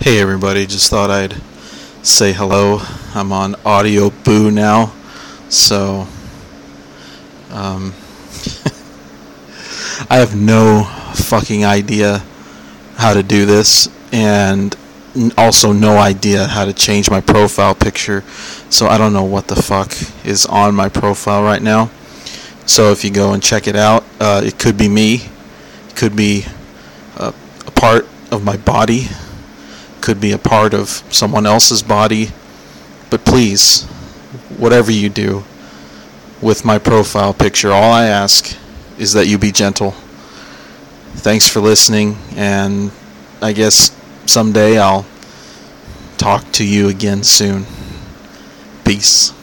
Hey everybody, just thought I'd say hello. I'm on Audio Boo now, so I have no fucking idea how to do this, and also no idea how to change my profile picture, so I don't know what the fuck is on my profile right now. So if you go and check it out, it could be me, it could be a part of my body, could be a part of someone else's body, but please, whatever you do with my profile picture, all I ask is that you be gentle. Thanks for listening, and I guess someday I'll talk to you again soon. Peace.